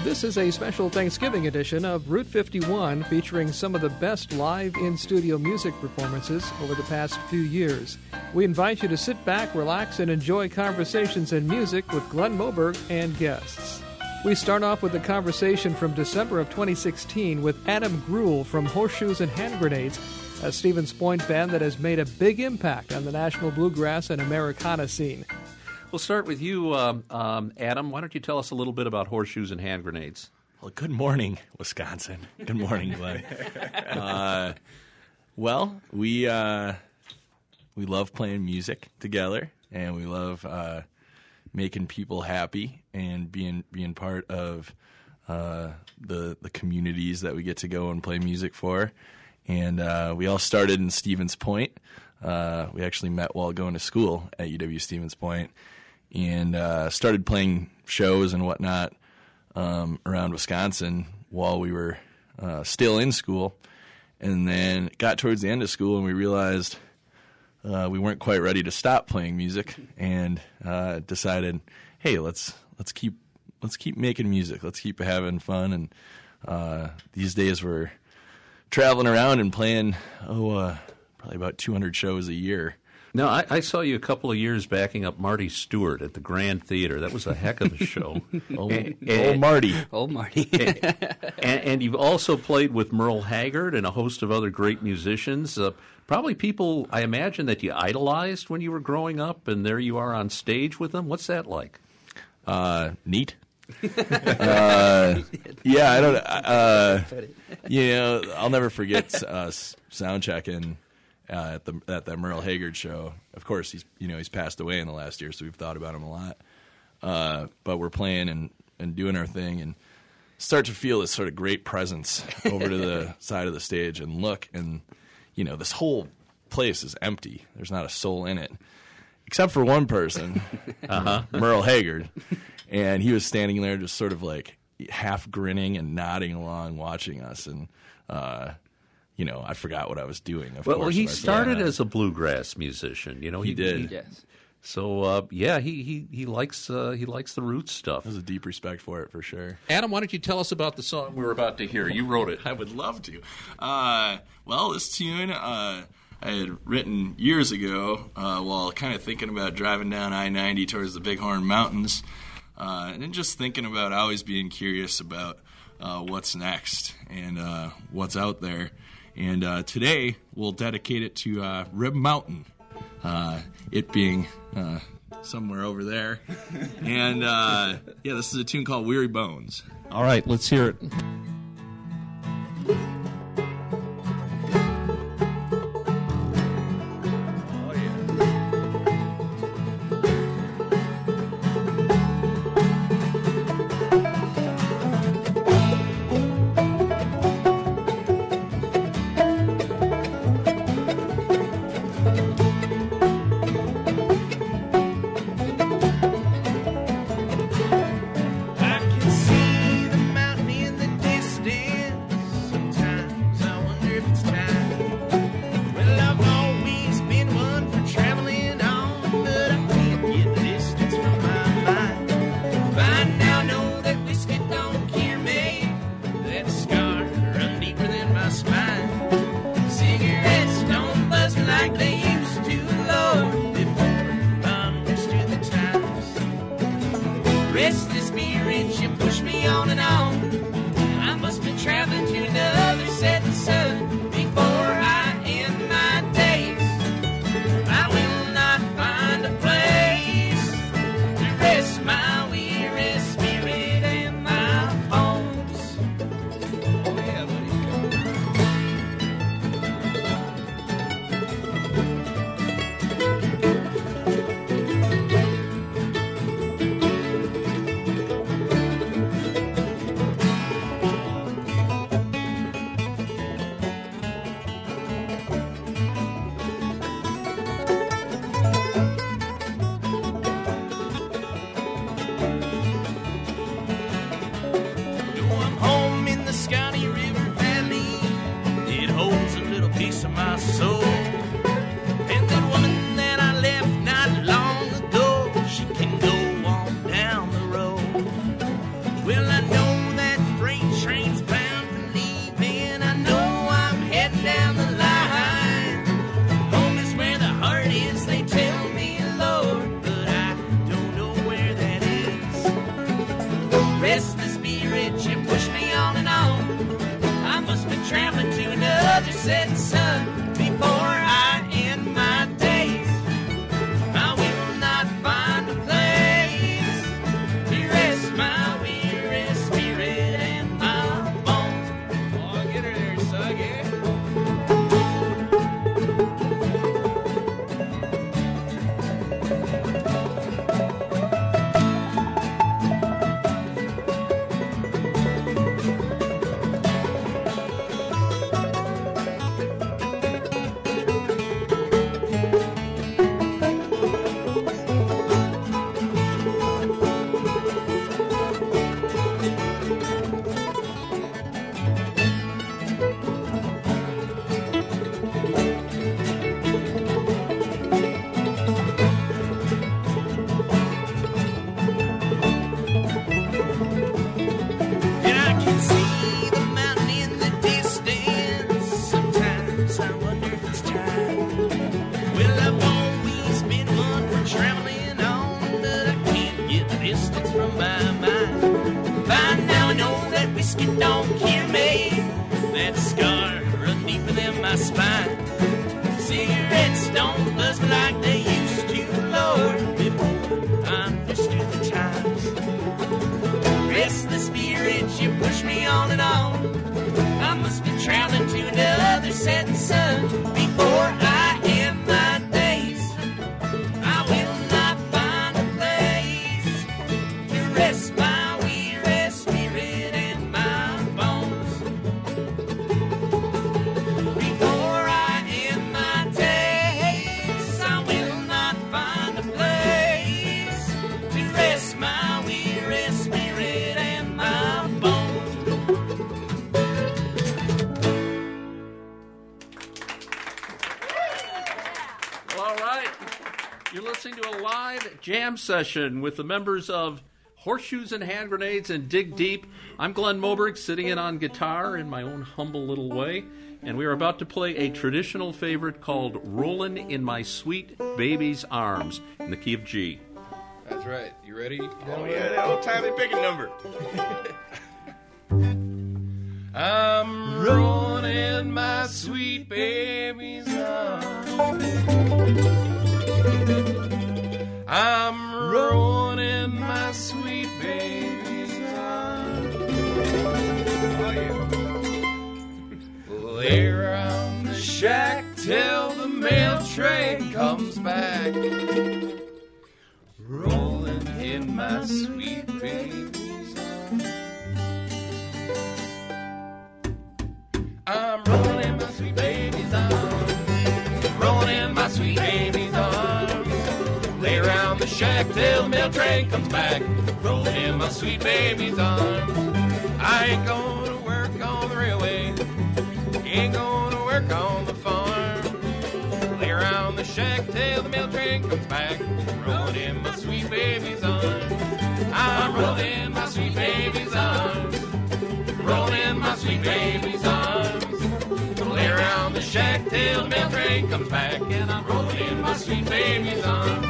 This is a special Thanksgiving edition of Route 51 featuring some of the best live in-studio music performances over the past few years. We invite you to sit back, relax, and enjoy conversations and music with Glenn Moberg and guests. We start off with a conversation from December of 2016 with Adam Gruhl from Horseshoes and Hand Grenades, a Stevens Point band that has made a big impact on the national bluegrass and Americana scene. We'll start with you, Adam. Why don't you tell us a little bit about Horseshoes and Hand Grenades? Well, good morning, Wisconsin. Good morning, Glenn. We love playing music together, and we love making people happy and being part of the communities that we get to go and play music for. And we all started in Stevens Point. We actually met while going to school at UW Stevens Point, and started playing shows and whatnot around Wisconsin while we were still in school. And then got towards the end of school, and we realized we weren't quite ready to stop playing music, and decided, hey, let's keep making music. Let's keep having fun. And these days we're traveling around and playing probably about 200 shows a year. No, I saw you a couple of years backing up Marty Stewart at the Grand Theater. That was a heck of a show. Old Marty. Old Marty. and you've also played with Merle Haggard and a host of other great musicians. Probably people, I imagine, that you idolized when you were growing up, and there you are on stage with them. What's that like? Neat. Yeah, I don't. I'll never forget soundchecking at that Merle Haggard show. Of course, he's passed away in the last year, so we've thought about him a lot. But we're playing and doing our thing, and start to feel this sort of great presence over to the side of the stage, and look, and this whole place is empty. There's not a soul in it, except for one person, Merle Haggard. And he was standing there just sort of like half grinning and nodding along, watching us. And, I forgot what I was doing. Well, he started as a bluegrass musician. He did. Yes. So, he likes the roots stuff. There's a deep respect for it, for sure. Adam, why don't you tell us about the song we were about to hear? You wrote it. I would love to. This tune I had written years ago while kind of thinking about driving down I-90 towards the Bighorn Mountains. And then just thinking about always being curious about what's next and what's out there. And today we'll dedicate it to Rib Mountain, it being somewhere over there. And this is a tune called Weary Bones. All right, let's hear it. I can see the mountain in the distance. Well, all right. You're listening to a live jam session with the members of Horseshoes and Hand Grenades and Dig Deep. I'm Glenn Moberg, sitting in on guitar in my own humble little way. And we are about to play a traditional favorite called Rollin' in My Sweet Baby's Arms in the key of G. That's right. You ready? Oh, yeah, that old timey picking number. I'm rolling in my sweet baby's arms. I'm rolling in my sweet baby's arms. Oh, yeah. Lay around the shack till the mail train comes back. Rolling in my sweet baby's arms. I'm rolling in my sweet baby's arms. Rolling in my sweet baby's arms. Lay around the shack till the mail train comes back. Rolling in my sweet baby's arms. I ain't gonna work on the railway. Ain't gonna work on the farm. Lay around the shack till the mail train comes back. Rolling in my sweet baby's arms. I'm rolling in my sweet baby's arms. Rolling in my sweet baby's arms. Lay around the shack till the mail train comes back. And I'm rolling in my sweet baby's arms.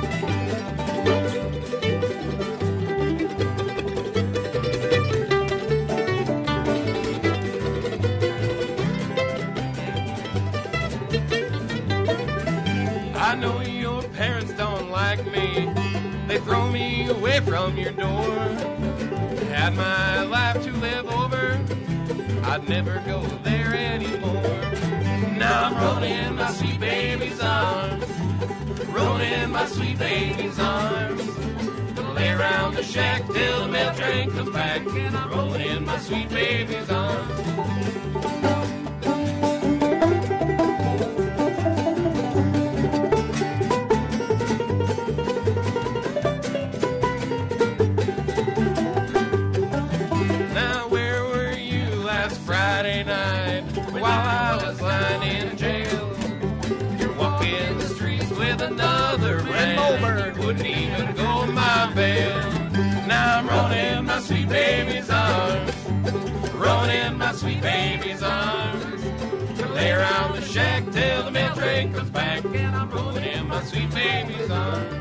I know your parents don't like me. They throw me away from your door. Had my life to live over, I'd never go there anymore. Now I'm rolling in my sweet baby's arms. Rolling in my sweet baby's arms. Lay around the shack till the mail train comes back. And I'm rolling in my sweet baby's arms. While I was lying in jail, you're walking the streets with another man. You wouldn't even go in my bed. Now I'm rolling in my sweet baby's arms. Rolling in my sweet baby's arms. Lay around the shack till the mail train comes back. And I'm rolling in my sweet baby's arms.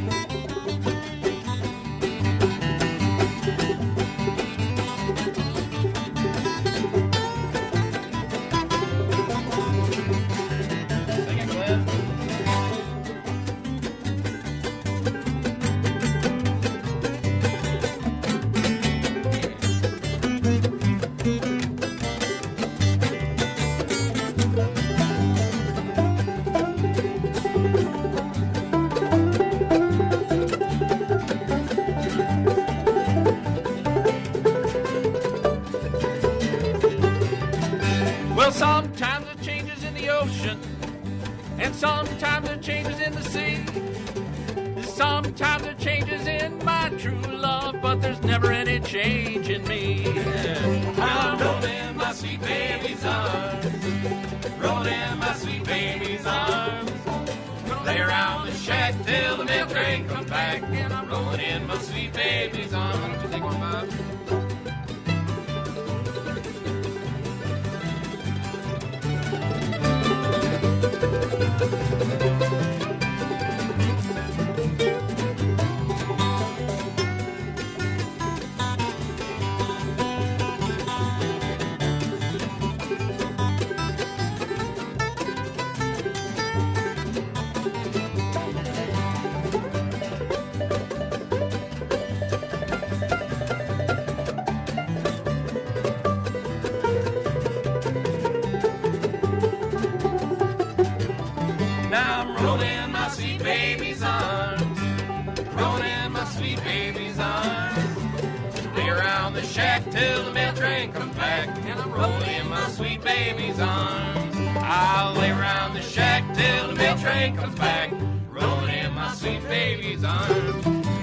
Well, sometimes it changes in the ocean, and sometimes it changes in the sea. Sometimes it changes in my true love, but there's never any change in me. I'm rolling in my sweet baby's arms. Rolling in my sweet baby's arms. Lay around the shack till the mail train comes back. And I'm rolling in my sweet baby's arms. Why don't you take one, Bob? Now I'm rolling in my sweet baby's arms. Rolling in my sweet baby's arms. Lay around the shack till the mail train comes back. And I'm rolling in my sweet baby's arms. I'll lay around the shack till the mail train comes back. Rolling in my sweet baby's arms.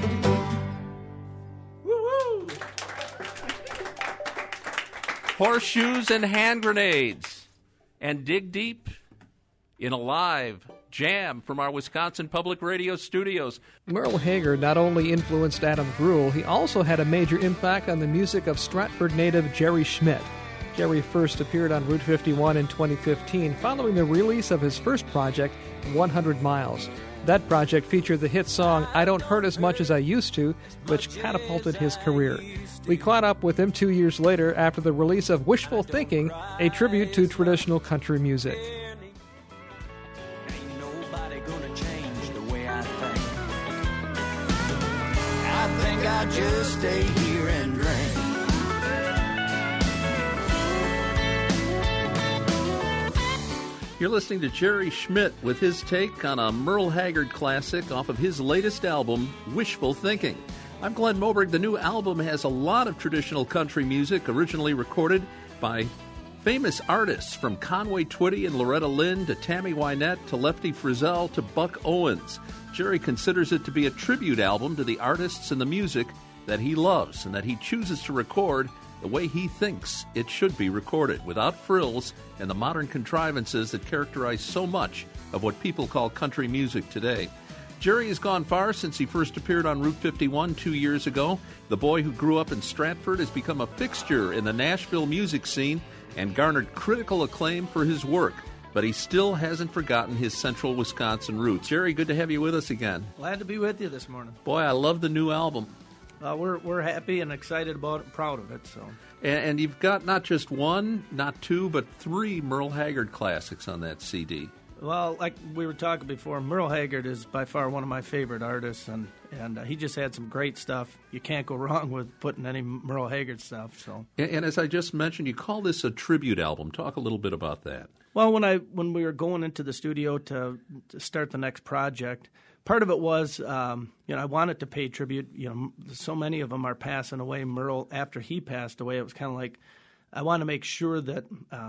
Woo-hoo! Horseshoes and Hand Grenades and Dig Deep in a live Jam from our Wisconsin Public Radio studios. Merle Haggard not only influenced Adam Greuel, he also had a major impact on the music of Stratford native Jerry Schmidt. Jerry first appeared on Route 51 in 2015 following the release of his first project, 100 Miles. That project featured the hit song I Don't Hurt As Much As I Used To, which catapulted his career. We caught up with him 2 years later after the release of Wishful Thinking, a tribute to traditional country music. Ain't nobody gonna change the way I think I'll just stay here and drink. You're listening to Jerry Schmidt with his take on a Merle Haggard classic off of his latest album, Wishful Thinking. I'm Glenn Moberg. The new album has a lot of traditional country music originally recorded by famous artists from Conway Twitty and Loretta Lynn to Tammy Wynette to Lefty Frizzell to Buck Owens. Jerry considers it to be a tribute album to the artists and the music that he loves and that he chooses to record the way he thinks it should be recorded, without frills and the modern contrivances that characterize so much of what people call country music today. Jerry has gone far since he first appeared on Route 51 2 years ago. The boy who grew up in Stratford has become a fixture in the Nashville music scene and garnered critical acclaim for his work. But he still hasn't forgotten his central Wisconsin roots. Jerry, good to have you with us again. Glad to be with you this morning. Boy, I love the new album. We're happy and excited about it and proud of it. So, and you've got not just one, not two, but three Merle Haggard classics on that CD. well, like we were talking before, Merle Haggard is by far one of my favorite artists, and he just had some great stuff. You can't go wrong with putting any Merle Haggard stuff. So, and as I just mentioned, you call this a tribute album. Talk a little bit about that. Well, when we were going into the studio to start the next project, part of it was, I wanted to pay tribute. So many of them are passing away. Merle, after he passed away, it was kind of like I want to make sure that,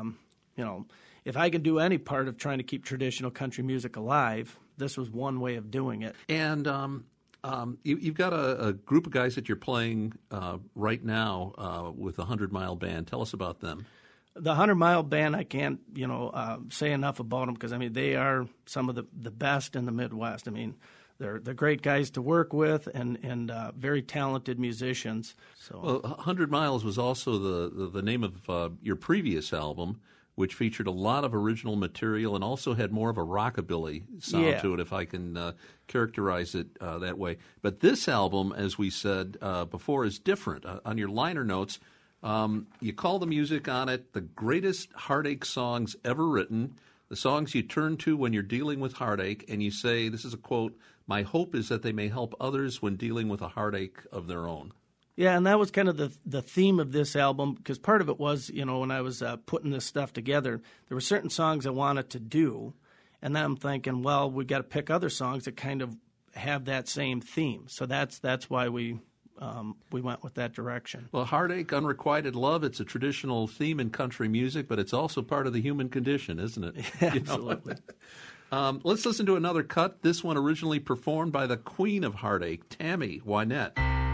if I can do any part of trying to keep traditional country music alive, this was one way of doing it. And you've got a group of guys that you're playing right now with the 100 Mile Band. Tell us about them. The 100 Mile Band, I can't, say enough about them because, they are some of the best in the Midwest. They're great guys to work with and very talented musicians. So, well, 100 Miles was also the name of your previous album, which featured a lot of original material and also had more of a rockabilly sound to it, if I can characterize it that way. But this album, as we said before, is different. On your liner notes, you call the music on it the greatest heartache songs ever written, the songs you turn to when you're dealing with heartache, and you say, this is a quote, "My hope is that they may help others when dealing with a heartache of their own." Yeah, and that was kind of the theme of this album, because part of it was, when I was putting this stuff together, there were certain songs I wanted to do, and then I'm thinking, well, we got to pick other songs that kind of have that same theme. So that's why we went with that direction. Well, heartache, unrequited love, it's a traditional theme in country music, but it's also part of the human condition, isn't it? Absolutely. Let's listen to another cut, this one originally performed by the Queen of Heartache, Tammy Wynette.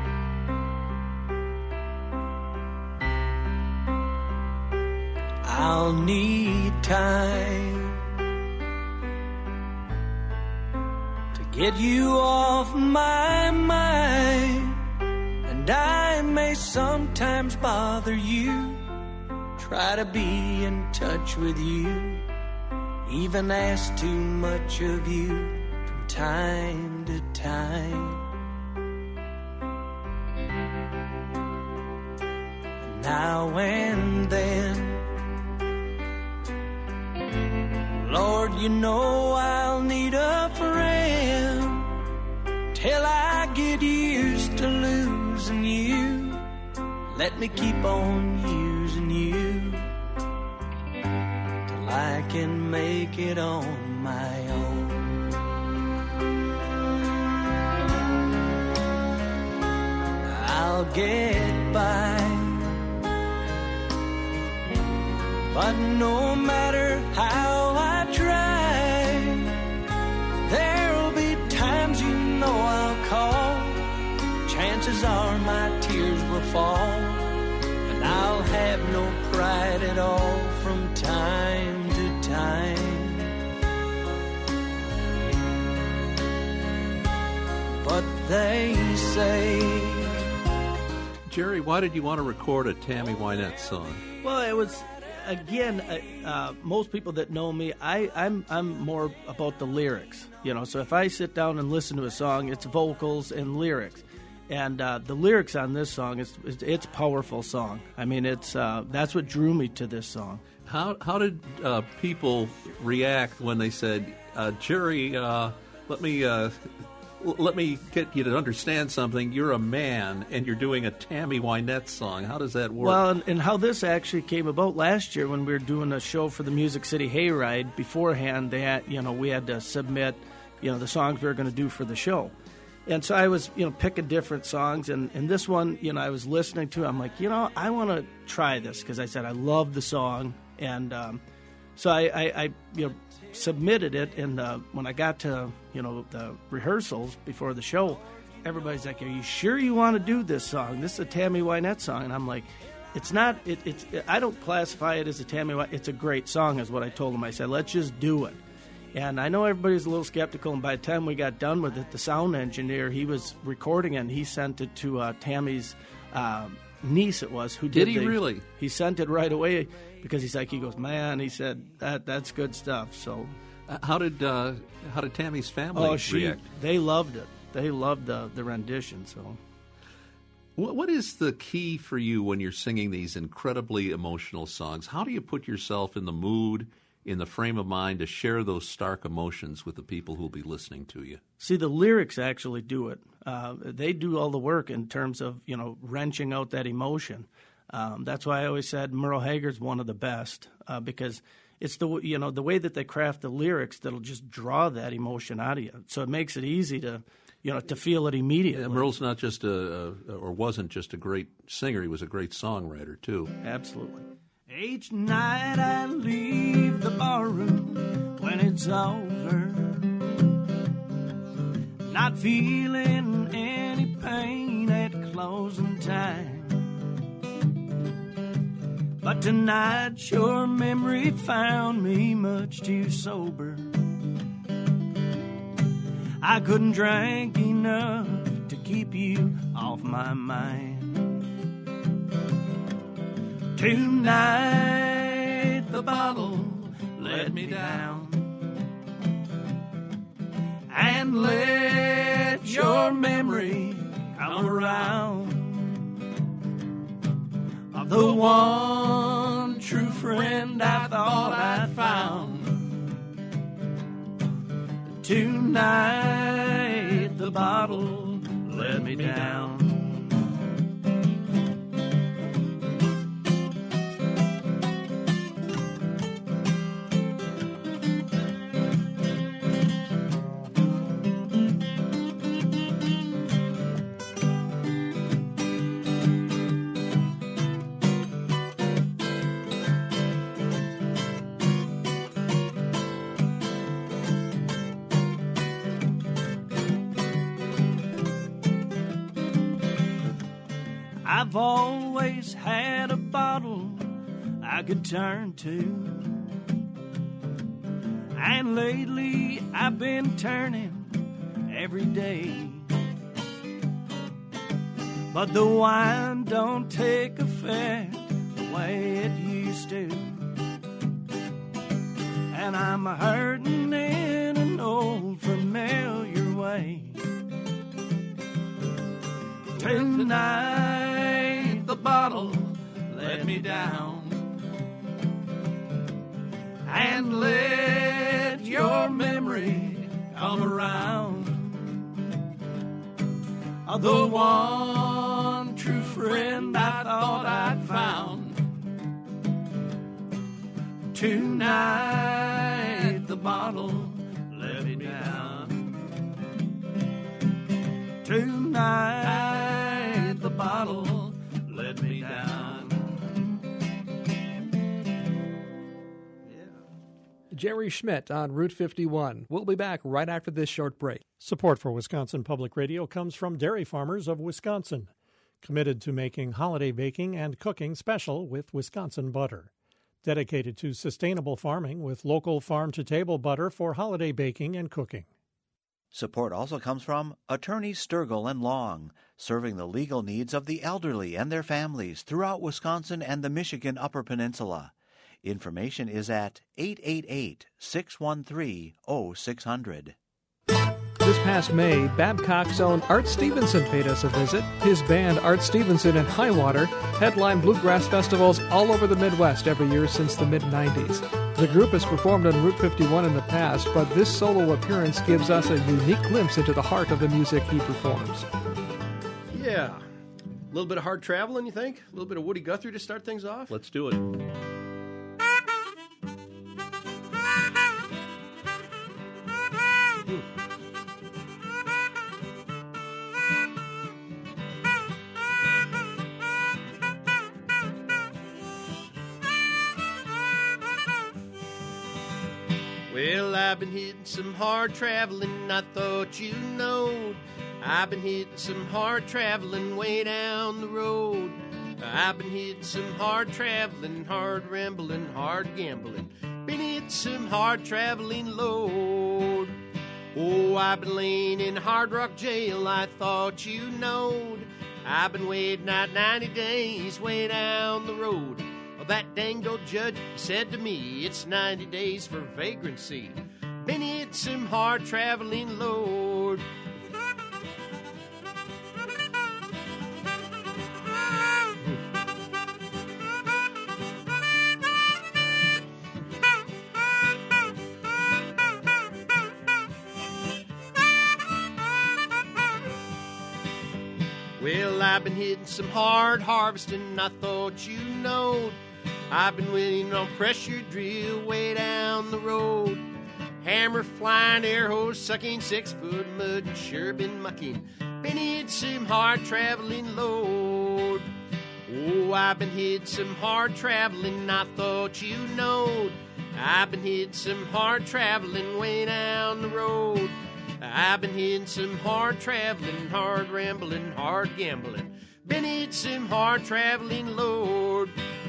I'll need time to get you off my mind, and I may sometimes bother you, try to be in touch with you, even ask too much of you from time to time. And now and then, Lord, I'll need a friend till I get used to losing you. Let me keep on using you till I can make it on my own. I'll get by, but no matter how I try, there'll be times I'll call. Chances are my tears will fall, and I'll have no pride at all from time to time. they say. Jerry, why did you want to record a Tammy Wynette song? Well, it was, again, most people that know me, I'm more about the lyrics. You know, so if I sit down and listen to a song, it's vocals and lyrics. And the lyrics on this song, it's a powerful song. I mean, that's what drew me to this song. How did people react when they said, Jerry, let me get you to understand something. You're a man, and you're doing a Tammy Wynette song. How does that work? Well, and how this actually came about last year when we were doing a show for the Music City Hayride. Beforehand, we had to submit, the songs we were going to do for the show. And so I was, picking different songs, and this one, I was listening to. I'm like, I want to try this because I said I love the song, and so I submitted it. And when I got to, the rehearsals before the show, everybody's like, "Are you sure you want to do this song? This is a Tammy Wynette song." And I'm like, "It's not. I don't classify it as a Tammy Wynette. It's a great song," is what I told them. I said, "Let's just do it." And I know everybody's a little skeptical, and by the time we got done with it, the sound engineer, he was recording it, and he sent it to Tammy's niece, it was, who did he really? He sent it right away because he goes, "Man," he said, that's good stuff. So how did Tammy's family react? They loved it. They loved the rendition. So what is the key for you when you're singing these incredibly emotional songs? How do you put yourself in the mood, in the frame of mind to share those stark emotions with the people who will be listening to you? See, the lyrics actually do it. They do all the work in terms of, wrenching out that emotion. That's why I always said Merle Haggard's one of the best, because it's the way that they craft the lyrics that'll just draw that emotion out of you. So it makes it easy to feel it immediately. Yeah, Merle's not just wasn't just a great singer, he was a great songwriter too. Absolutely. Each night I leave the barroom when it's over, not feeling any pain at closing time. But tonight your memory found me much too sober. I couldn't drink enough to keep you off my mind. Tonight the bottle let me down, and let your memory come around of the one true friend I thought I'd found. Tonight the bottle let me down. I've always had a bottle I could turn to, and lately I've been turning every day. But the wine don't take effect the way it used to, and I'm hurting in an old familiar way. Tonight the bottle let me down, and let your memory come around of the one true friend I thought I'd found. Tonight the bottle let me down. Tonight the bottle let me down. Jerry Schmidt on Route 51. We'll be back right after this short break. Support for Wisconsin Public Radio comes from Dairy Farmers of Wisconsin, committed to making holiday baking and cooking special with Wisconsin butter. Dedicated to sustainable farming with local farm-to-table butter for holiday baking and cooking. Support also comes from Attorneys Sturgill and Long, serving the legal needs of the elderly and their families throughout Wisconsin and the Michigan Upper Peninsula. Information is at 888-613-0600. This past May, Babcock's own Art Stevenson paid us a visit. His band, Art Stevenson and Highwater, headline bluegrass festivals all over the Midwest every year since the mid-'90s. The group has performed on Route 51 in the past, but this solo appearance gives us a unique glimpse into the heart of the music he performs. Yeah. A little bit of hard traveling, you think? A little bit of Woody Guthrie to start things off? Let's do it. Well, I've been hitting some hard traveling, I thought you knowed. I've been hitting some hard traveling way down the road. I've been hitting some hard traveling, hard rambling, hard gambling. Been hitting some hard traveling load. Oh, I've been laying in Hard Rock Jail, I thought you knowed. I've been waiting out 90 days way down the road. Well, that dang old judge said to me, it's 90 days for vagrancy. Been hitting some hard traveling load. Well, I've been hitting some hard harvesting, I thought you knowed. I've been waiting on pressure drill way down the road. Hammer flying, air hose sucking, 6-foot mud and sure been mucking. Been hitting some hard traveling load. Oh, I've been hitting some hard traveling, I thought you knowed. I've been hitting some hard traveling way down the road. I've been hitting some hard traveling, hard rambling, hard gambling. Been hitting some hard traveling, Lord.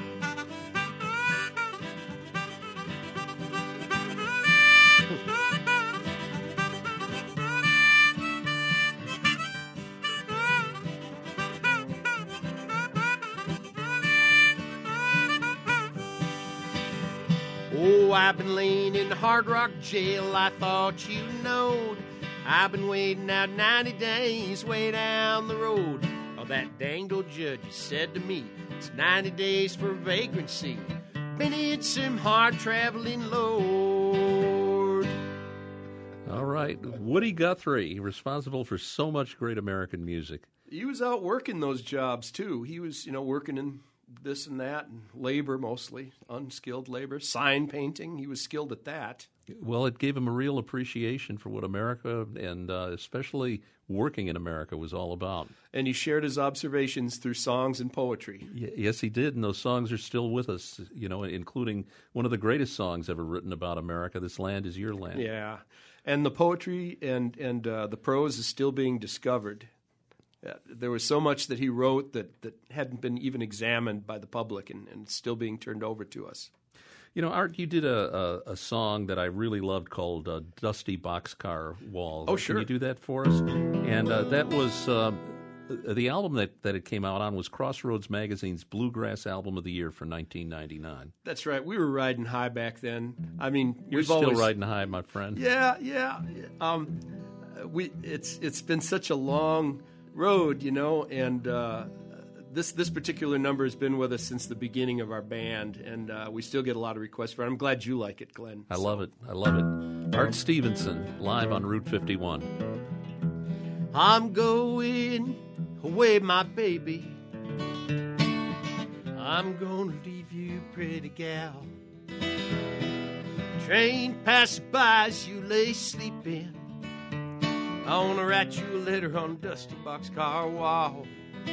Oh, I've been laying in Hard Rock Jail, I thought you knowed. I've been waiting out 90 days way down the road. Oh, that danged old judge said to me, it's 90 days for vagrancy. Been hitting some hard traveling load. All right. Woody Guthrie, responsible for so much great American music. He was out working those jobs, too. He was, working in this and that, and labor mostly, unskilled labor, sign painting. He was skilled at that. Well, it gave him a real appreciation for what America, and especially working in America, was all about. And he shared his observations through songs and poetry. Yes, he did, and those songs are still with us, including one of the greatest songs ever written about America, This Land Is Your Land. Yeah, and the poetry and the prose is still being discovered. There was so much that he wrote that hadn't been even examined by the public and it's still being turned over to us. Art, you did a song that I really loved called Dusty Boxcar Wall. Oh, sure. Can you do that for us? And that was the album that it came out on was Crossroads Magazine's Bluegrass Album of the Year for 1999. That's right. We were riding high back then. I mean, You're still riding high, my friend. Yeah. It's been such a long road, and this particular number has been with us since the beginning of our band, and we still get a lot of requests for it. I'm glad you like it, Glenn. I love it. Art Stevenson, live on Route 51. I'm going away, my baby. I'm gonna leave you, pretty gal. Train passes by as you lay sleeping. I want to write you a letter on Dusty Boxcar Wall.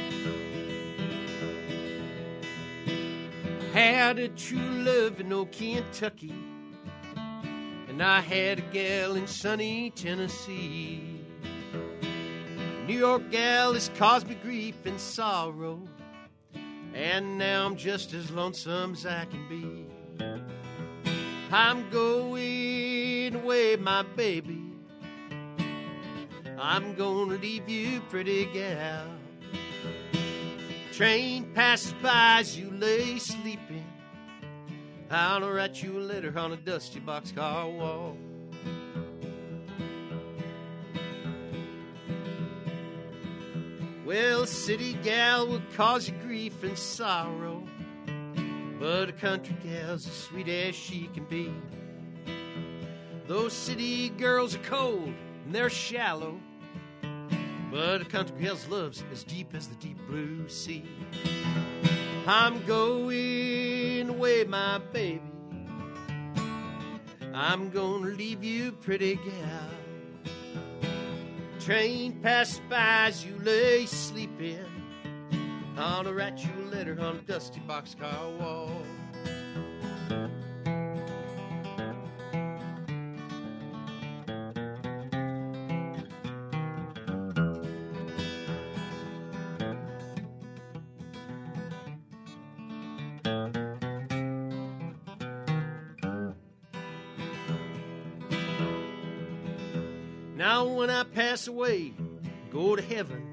I had a true love in old Kentucky, and I had a gal in sunny Tennessee. New York gal has caused me grief and sorrow, and now I'm just as lonesome as I can be. I'm going away, my baby. I'm gonna leave you, pretty gal. Train passes by as you lay sleeping. I'll write you a letter on a dusty boxcar wall. Well, a city gal will cause you grief and sorrow, but a country gal's as sweet as she can be. Those city girls are cold and they're shallow, but a country gal's love's as deep as the deep blue sea. I'm going away, my baby. I'm gonna leave you, pretty gal. Train passed by as you lay sleeping. I'll write you a letter on a dusty boxcar wall. Now when I pass away, go to heaven,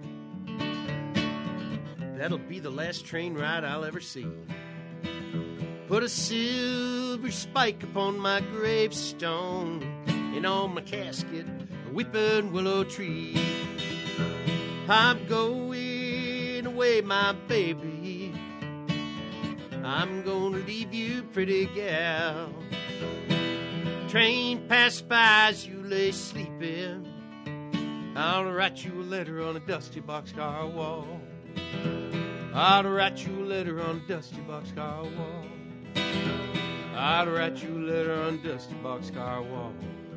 that'll be the last train ride I'll ever see. Put a silver spike upon my gravestone, and on my casket a weeping willow tree. I'm going away, my baby. I'm gonna leave you, pretty gal. Train passed by as you lay sleeping. I'll write you a letter on a dusty boxcar wall. I'll write you a letter on a dusty boxcar wall. I'll write you a letter on a dusty boxcar wall.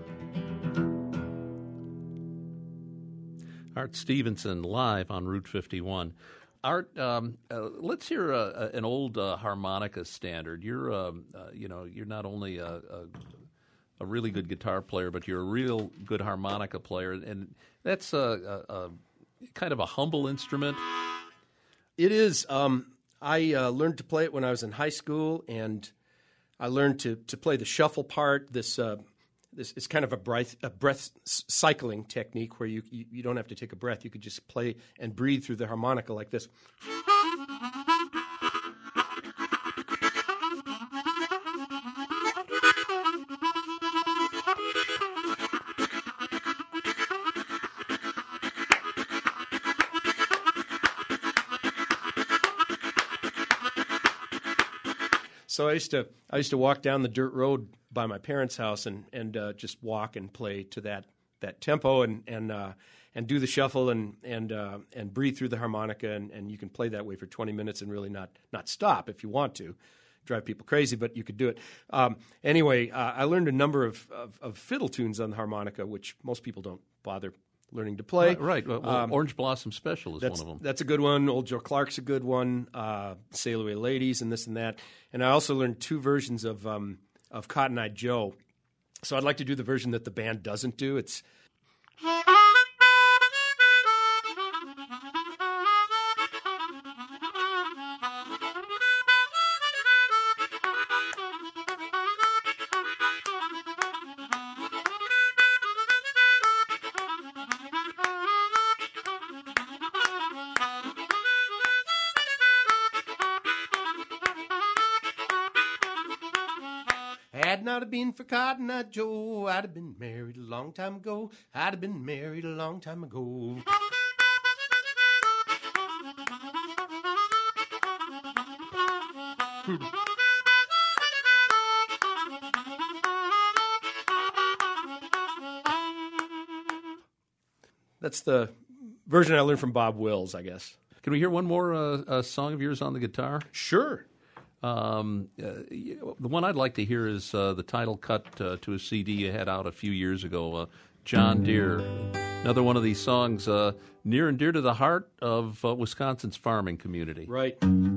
Art Stevenson live on Route 51. Art, let's hear an old harmonica standard. You're not only a really good guitar player, but you're a real good harmonica player, and that's a kind of a humble instrument. It is. I learned to play it when I was in high school, and I learned to play the shuffle part. This is kind of a breath cycling technique where you don't have to take a breath. You could just play and breathe through the harmonica like this. So I used to walk down the dirt road by my parents' house and just walk and play to that tempo and do the shuffle and breathe through the harmonica, and you can play that way for 20 minutes and really not stop if you want to. Drive people crazy, but you could do it. Anyway, I learned a number of fiddle tunes on the harmonica, which most people don't bother learning to play. Right. Well, Orange Blossom Special is one of them. That's a good one. Old Joe Clark's a good one. Sail Away Ladies and this and that. And I also learned two versions of Cotton Eye Joe. So I'd like to do the version that the band doesn't do. It's... Had not have been for Cotton Eye Joe, I'd have been married a long time ago. I'd have been married a long time ago. That's the version I learned from Bob Wills, I guess. Can we hear one more song of yours on the guitar? Sure. The one I'd like to hear is the title cut to a CD you had out a few years ago, John Deere. Another one of these songs near and dear to the heart of Wisconsin's farming community. Right.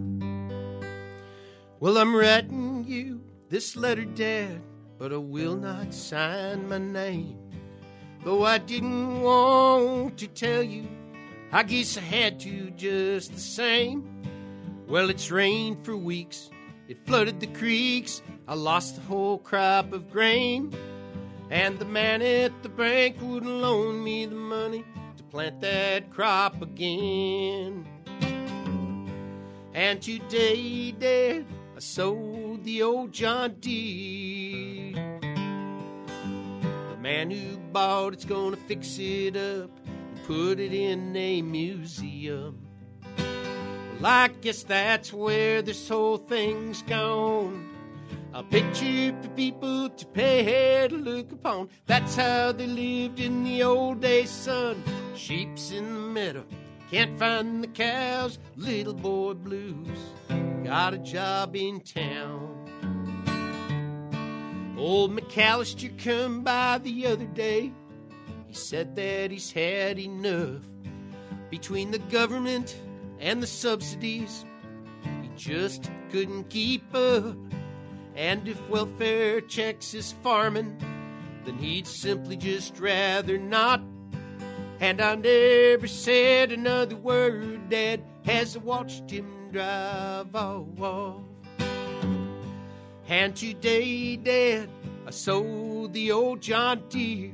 Well, I'm writing you this letter, Dad, but I will not sign my name. Though I didn't want to tell you, I guess I had to just the same. Well, it's rained for weeks. It flooded the creeks. I lost the whole crop of grain. And the man at the bank wouldn't loan me the money to plant that crop again. And today, Dad, I sold the old John Deere. The man who bought it's gonna fix it up and put it in a museum. Well, I guess that's where this whole thing's gone. A picture for people to pay to look upon. That's how they lived in the old days, son. Sheep's in the meadow, can't find the cows. Little boy blues, got a job in town. Old McAllister come by the other day. He said that he's had enough. Between the government and the subsidies, he just couldn't keep up. And if welfare checks his farming, then he'd simply just rather not. And I never said another word, Dad, as I watched him drive off. And today, Dad, I sold the old John Deere.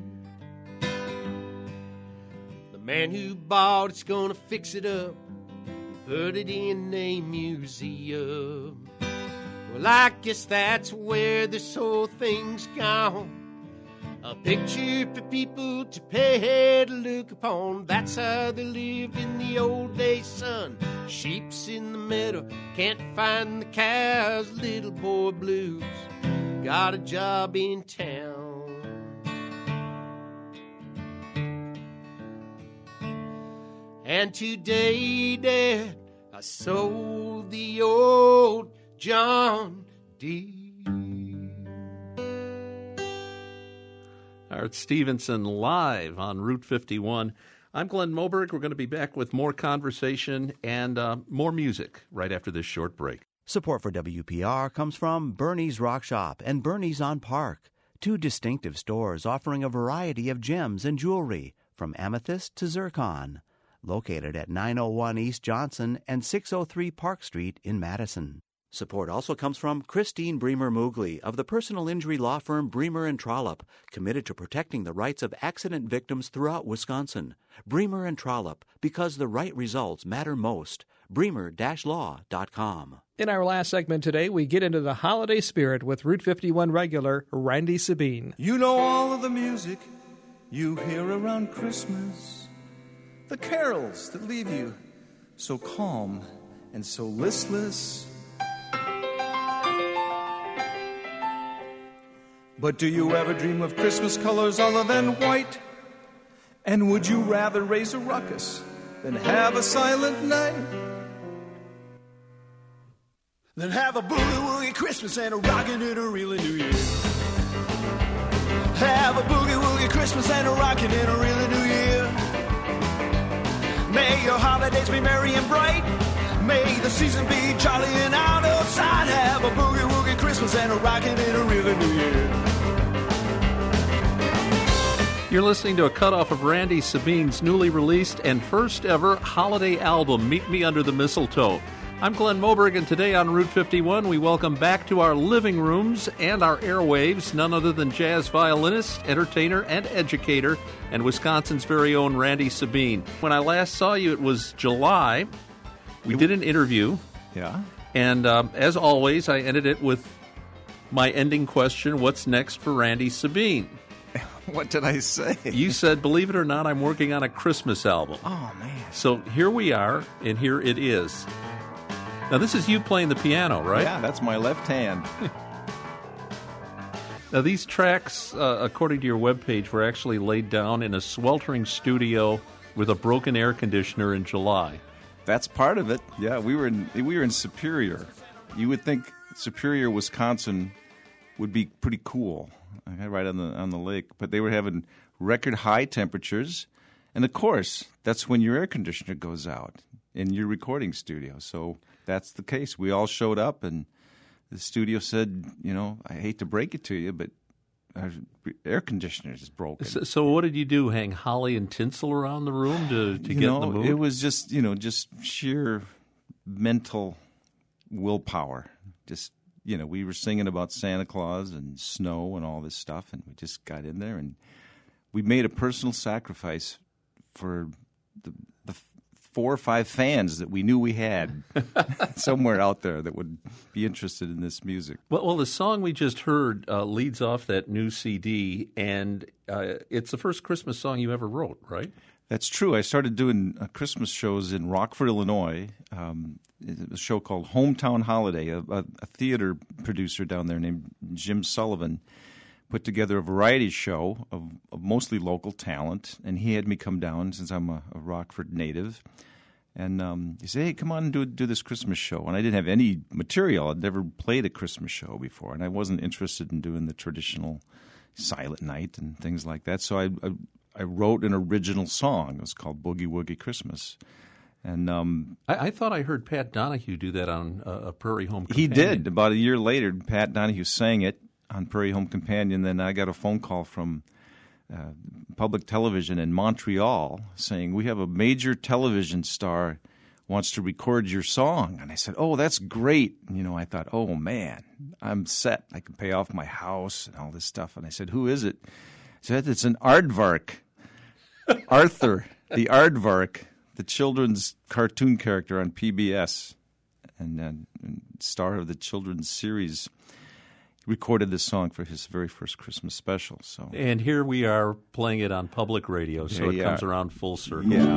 The man who bought it's gonna fix it up and put it in a museum. Well, I guess that's where this whole thing's gone. A picture for people to pay to look upon. That's how they lived in the old days, son. Sheep's in the meadow, can't find the cows. Little boy blues, got a job in town. And today, Dad, I sold the old John Deere. Art Stevenson live on Route 51. I'm Glenn Moberg. We're going to be back with more conversation and more music right after this short break. Support for WPR comes from Bernie's Rock Shop and Bernie's on Park, two distinctive stores offering a variety of gems and jewelry from amethyst to zircon, located at 901 East Johnson and 603 Park Street in Madison. Support also comes from Christine Bremer-Moogly of the personal injury law firm Bremer & Trollope, committed to protecting the rights of accident victims throughout Wisconsin. Bremer & Trollope, because the right results matter most. Bremer-law.com. In our last segment today, we get into the holiday spirit with Route 51 regular Randy Sabine. You know all of the music you hear around Christmas, the carols that leave you so calm and so listless. But do you ever dream of Christmas colors other than white? And would you rather raise a ruckus than have a silent night? Then have a boogie-woogie Christmas and a rockin' and a real New Year. Have a boogie-woogie Christmas and a rockin' and a real New Year. May your holidays be merry and bright. May the season be jolly and out of sight. Have a boogie-woogie Christmas and a rockin' and a real New Year. You're listening to a cutoff of Randy Sabine's newly released and first ever holiday album, Meet Me Under the Mistletoe. I'm Glenn Moberg, and today on Route 51, we welcome back to our living rooms and our airwaves none other than jazz violinist, entertainer, and educator, and Wisconsin's very own Randy Sabine. When I last saw you, it was July. We did an interview. Yeah. And as always, I ended it with my ending question, what's next for Randy Sabine? What did I say? You said, believe it or not, I'm working on a Christmas album. Oh, man. So here we are, and here it is. Now, this is you playing the piano, right? Yeah, that's my left hand. Now, these tracks, according to your webpage, were actually laid down in a sweltering studio with a broken air conditioner in July. That's part of it. Yeah, we were in Superior. You would think Superior, Wisconsin would be pretty cool, right on the lake. But they were having record high temperatures, and of course, that's when your air conditioner goes out in your recording studio. So that's the case. We all showed up, and the studio said, I hate to break it to you, but our air conditioner is broken. So what did you do? Hang holly and tinsel around the room to get in the mood? It was just sheer mental willpower. Just we were singing about Santa Claus and snow and all this stuff, and we just got in there, and we made a personal sacrifice for the 4 or 5 fans that we knew we had somewhere out there that would be interested in this music. Well, the song we just heard leads off that new CD, and it's the first Christmas song you ever wrote, right? That's true. I started doing Christmas shows in Rockford, Illinois. A show called Hometown Holiday. A theater producer down there named Jim Sullivan put together a variety show of mostly local talent, and he had me come down since I'm a Rockford native. And he said, "Hey, come on and do this Christmas show." And I didn't have any material. I'd never played a Christmas show before, and I wasn't interested in doing the traditional Silent Night and things like that. So I wrote an original song. It was called Boogie Woogie Christmas. And I thought I heard Pat Donahue do that on a Prairie Home Companion. He did. About a year later, Pat Donahue sang it on Prairie Home Companion. Then I got a phone call from public television in Montreal saying, "We have a major television star wants to record your song." And I said, "Oh, that's great." And, I thought, "Oh, man, I'm set. I can pay off my house and all this stuff." And I said, "Who is it?" He said, "It's an aardvark." Arthur, the aardvark, the children's cartoon character on PBS and star of the children's series, recorded this song for his very first Christmas special. And here we are playing it on public radio, so it comes around full circle. Yeah.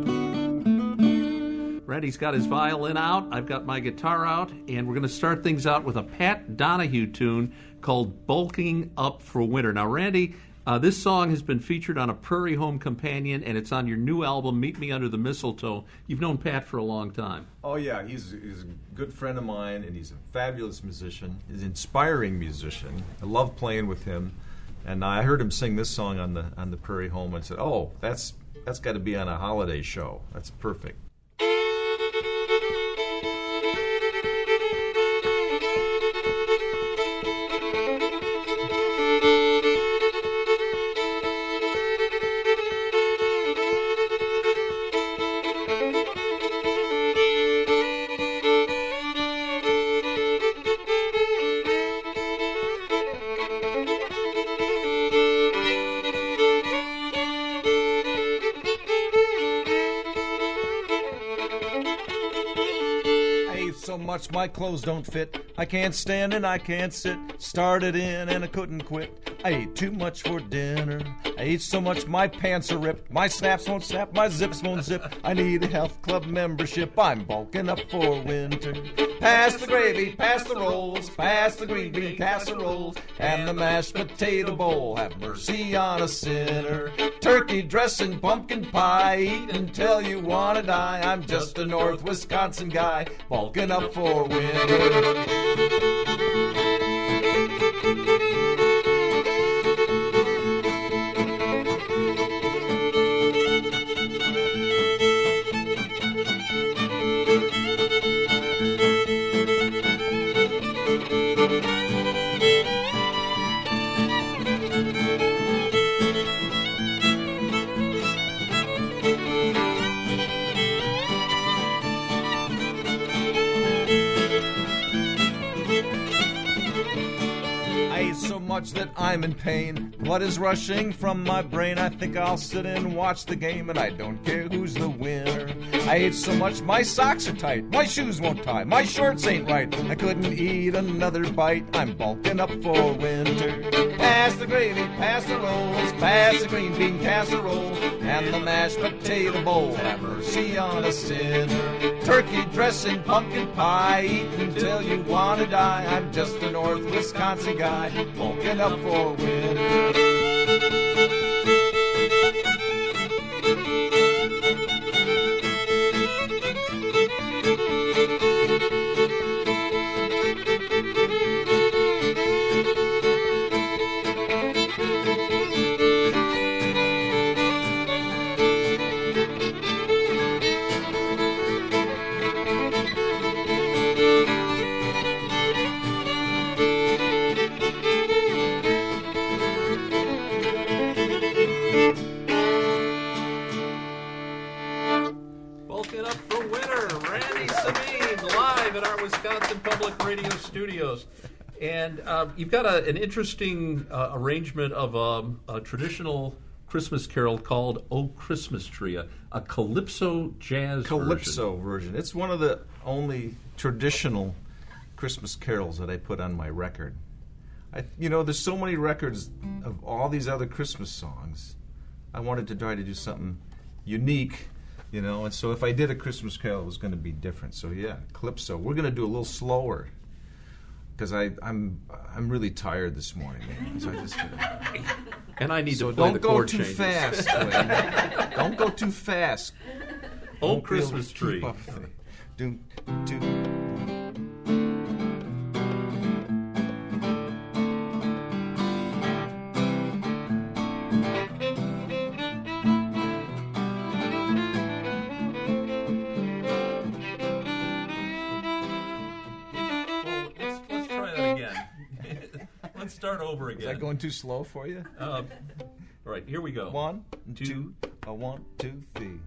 Randy's got his violin out, I've got my guitar out, and we're going to start things out with a Pat Donahue tune called Bulking Up for Winter. Now, Randy, this song has been featured on a Prairie Home Companion, and it's on your new album, Meet Me Under the Mistletoe. You've known Pat for a long time. Oh, yeah. He's a good friend of mine, and he's a fabulous musician. He's an inspiring musician. I love playing with him. And I heard him sing this song on the Prairie Home and said, "Oh, that's got to be on a holiday show. That's perfect." Much my clothes don't fit. I can't stand and I can't sit. Started in and I couldn't quit. I ate too much for dinner. I ate so much my pants are ripped. My snaps won't snap, my zips won't zip. I need a health club membership. I'm bulking up for winter. Pass the gravy, pass the rolls, pass the green bean casseroles, and the mashed potato bowl. Have mercy on a sinner. Turkey dressing, pumpkin pie, eat until you wanna die. I'm just a North Wisconsin guy, bulking up for winter. That I'm in pain. Blood is rushing from my brain. I think I'll sit and watch the game, and I don't care who's the winner. I ate so much my socks are tight, my shoes won't tie, my shorts ain't right. I couldn't eat another bite. I'm bulking up for winter. Pass the gravy, pass the rolls, pass the green bean casserole, and the mashed potato bowl. Have mercy on a sinner. Turkey dressing, pumpkin pie, eat until you wanna die. I'm just a North Wisconsin guy, bulking up for winter. at our Wisconsin Public Radio studios. And you've got an interesting arrangement of a traditional Christmas carol called "Oh Christmas Tree," a calypso jazz version. It's one of the only traditional Christmas carols that I put on my record. There's so many records of all these other Christmas songs. I wanted to try to do something unique, and so if I did a Christmas carol, it was going to be different. So yeah, calypso. We're going to do a little slower because I'm really tired this morning, man. So and I need to play the chord changes. Don't go too fast. Oh, Christmas tree. Do. Start over again. Is that going too slow for you? All right, here we go. 1, 2, 1, 2, 3.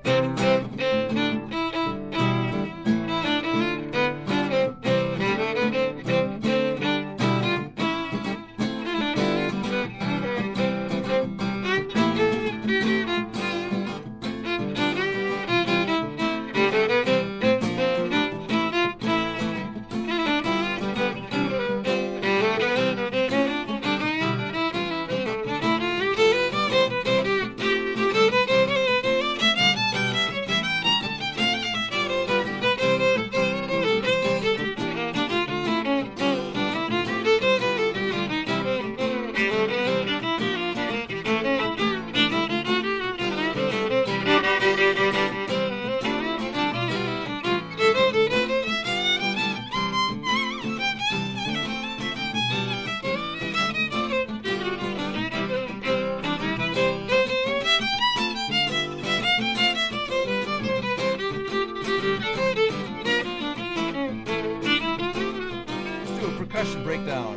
Breakdown.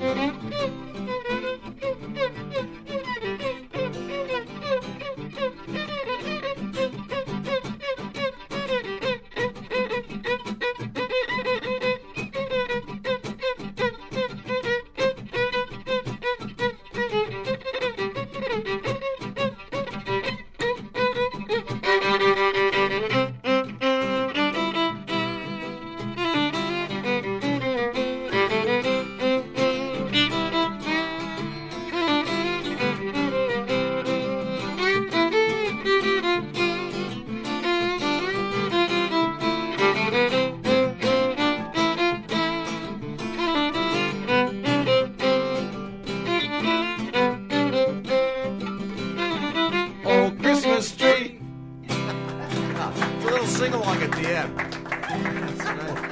Sing-along at the end. That's right.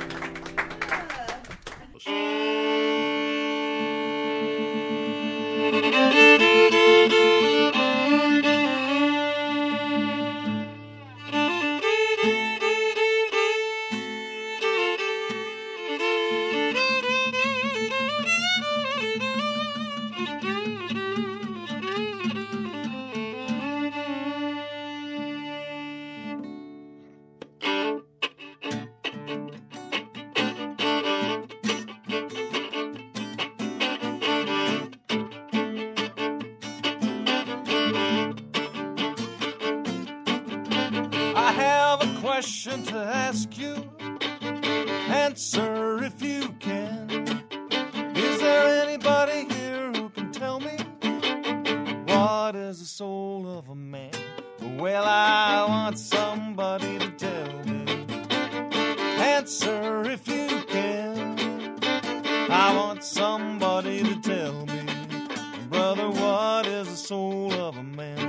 Question to ask you, answer if you can. Is there anybody here who can tell me what is the soul of a man? Well, I want somebody to tell me. Answer if you can. I want somebody to tell me, brother, what is the soul of a man?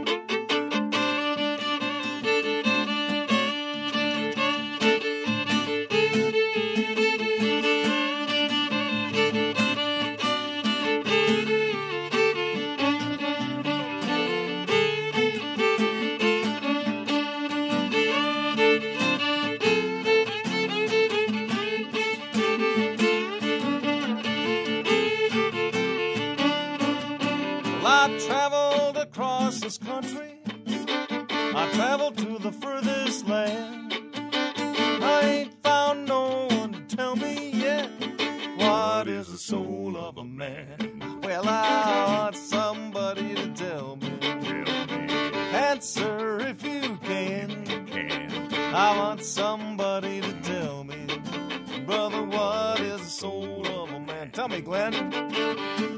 I traveled across this country. I traveled to the furthest land. I ain't found no one to I want somebody to tell me, brother, what is the soul of a man? Tell me, Glenn.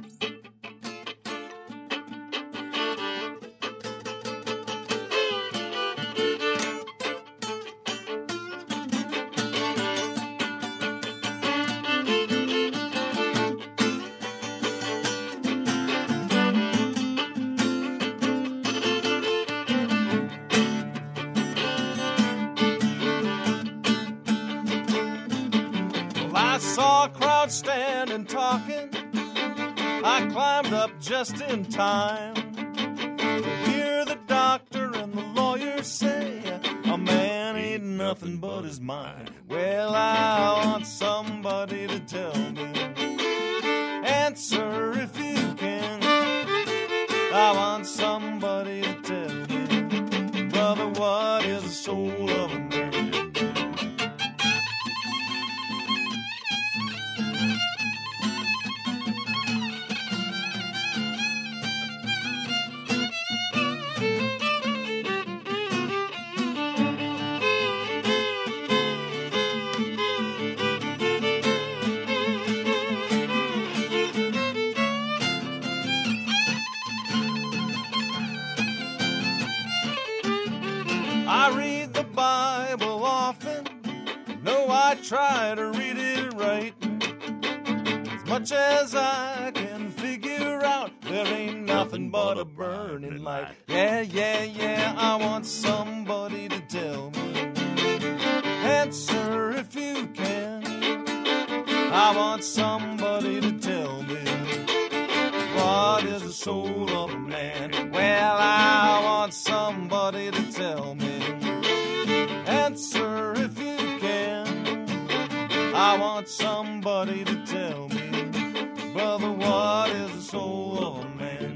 I saw a crowd standing talking. I climbed up just in time to hear the doctor and the lawyer say a man ain't nothing but his mind. Well, I want somebody to tell me. Answer if you can. I want somebody to tell me, brother, what is the soul of a man? I read the Bible often, no, I try to read it right. As much as I can figure out, there ain't nothing but a burning light. Yeah, yeah, yeah, I want somebody to tell me. Answer if you can. I want somebody to tell me, what is the soul of a man? Well, I want somebody to tell me. Answer if you can. I want somebody to tell me, brother, what is the soul of a man?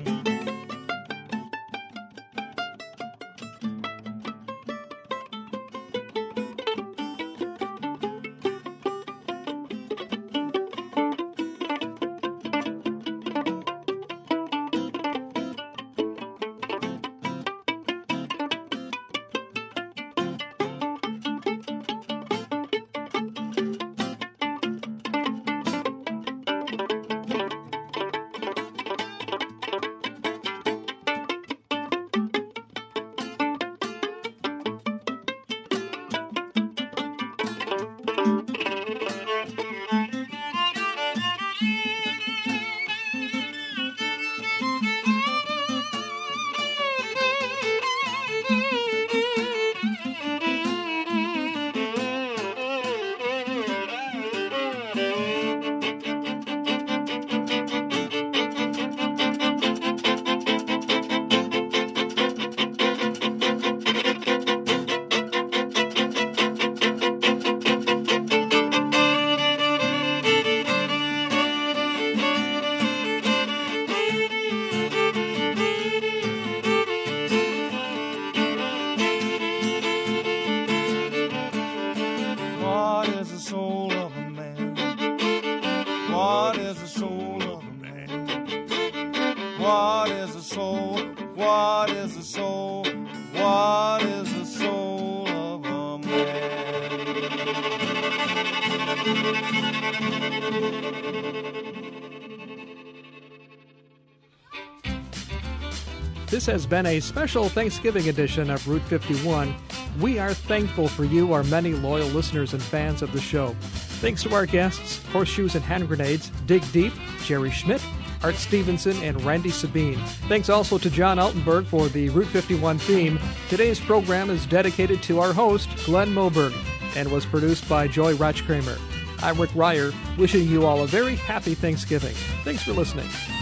What is the soul? What is the soul? What is the soul of a man? This has been a special Thanksgiving edition of Route 51. We are thankful for you, our many loyal listeners and fans of the show. Thanks to our guests, Horseshoes and Hand Grenades, Dig Deep, Jerry Schmidt, Art Stevenson, and Randy Sabine. Thanks also to John Altenberg for the Route 51 theme. Today's program is dedicated to our host, Glenn Moberg, and was produced by Joy Rochkramer. I'm Rick Ryer, wishing you all a very happy Thanksgiving. Thanks for listening.